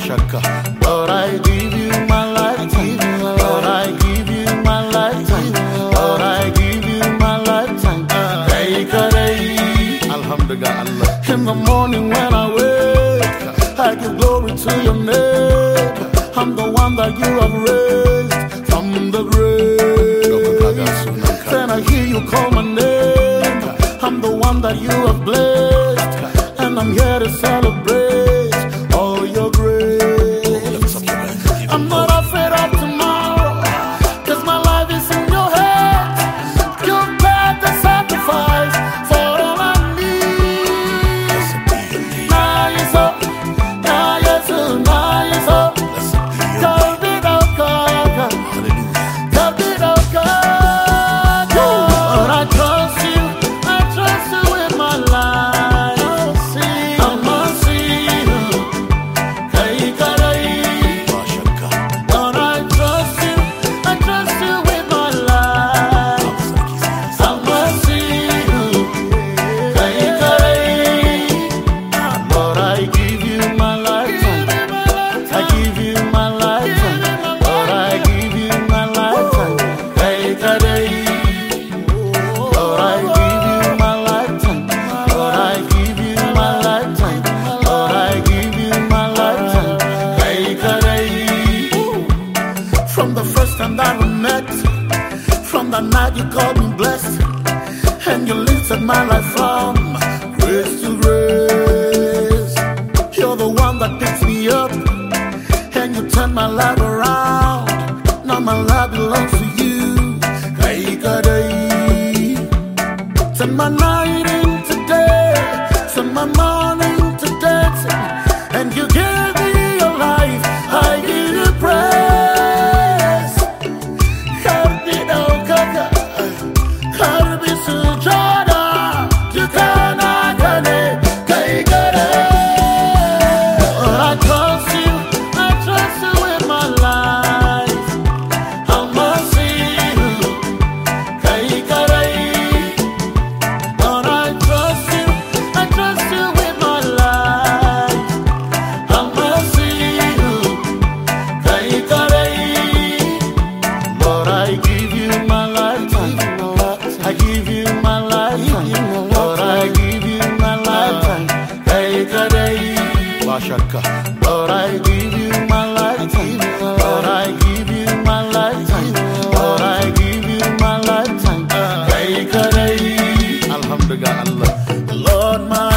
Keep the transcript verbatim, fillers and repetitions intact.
Bashaka. Lord, I give you my lifetime. Lord, I give you my lifetime. Lord, I give you my lifetime. Hey, Kadei. Alhamdulillah, Allah. In the morning when I wake, I give glory to your name. I'm the one that you have raised from the grave. Then I hear you call my name. I'm the one that you have blessed, and I'm here to celebrate all your grace. I'm not afraid of tomorrow, cause my life is in your hands. You paid the sacrifice for all I need. Now it's up, now it's up, now it's up. God, it out, God, God, it out, God. Lord, I trust you, I trust you with my life. I'm a sinner. Hey, God, Lord, I trust you, I trust you with my life. I'm a sinner. Hey, God, Lord, I give you my lifetime. I give you my lifetime. Lord, I give you my lifetime. Hey, God, Lord, I give you my lifetime. Lord, I give you my lifetime. Lord, I give you my lifetime. Hey, God, from the first time that we met, from the night you called me blessed, and you lifted my life from grace to grace. You're the one that picks me up, and you turn my life around. Now my life belongs to you. Hey, God, turn my night into day, turn my morning to dancing, and you gave me your life. I give you praise. Help me now, Kaka. Help me to Jordan. You cannot get it. Hey, God, I trust you, I trust you with my life. I'm a sinner. Hey, God, Lord, I trust you, I trust you with my life. I'm a sinner. Hey, God, Lord, I give you my lifetime. I give you my lifetime. Lord, I give you my lifetime. Hey, God, Bashaka. Lord, I give you my lifetime. Lord, I give you my lifetime. Lord, I give you my lifetime. Hey, God, Alhamdulillah, Allah. Lord, my